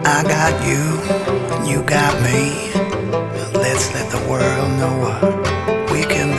I got you, and you got me. Let's let the world know what we can